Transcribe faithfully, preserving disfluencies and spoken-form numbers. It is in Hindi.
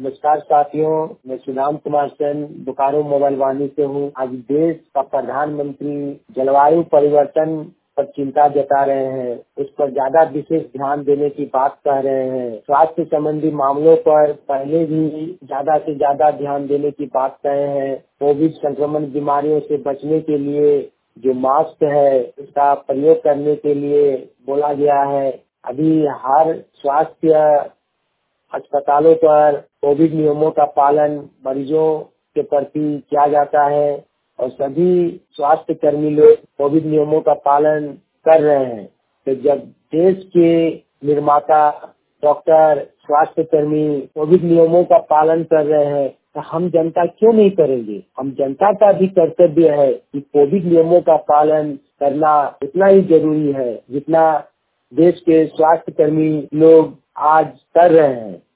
नमस्कार साथियों, मैं सुदाम कुमार सेन बोकारो मोबाइल वाणी से हूँ। आज देश का प्रधानमंत्री जलवायु परिवर्तन पर चिंता जता रहे हैं, उस पर ज्यादा विशेष ध्यान देने की बात कह रहे हैं। स्वास्थ्य संबंधी मामलों पर पहले भी ज्यादा से ज्यादा ध्यान देने की बात कहे हैं। कोविड संक्रमण बीमारियों से बचने के लिए जो मास्क है उसका प्रयोग करने के लिए बोला गया है। अभी हर स्वास्थ्य अस्पतालों पर कोविड नियमों का पालन मरीजों के प्रति किया जाता है और सभी स्वास्थ्य कर्मी लोग कोविड नियमों का पालन कर रहे हैं। तो जब देश के निर्माता डॉक्टर स्वास्थ्य कर्मी कोविड नियमों का पालन कर रहे हैं तो हम जनता क्यों नहीं करेंगे। हम जनता का भी कर्तव्य है कि कोविड नियमों का पालन करना उतना ही जरूरी है जितना देश के स्वास्थ्य कर्मी लोग आज कर रहे हैं।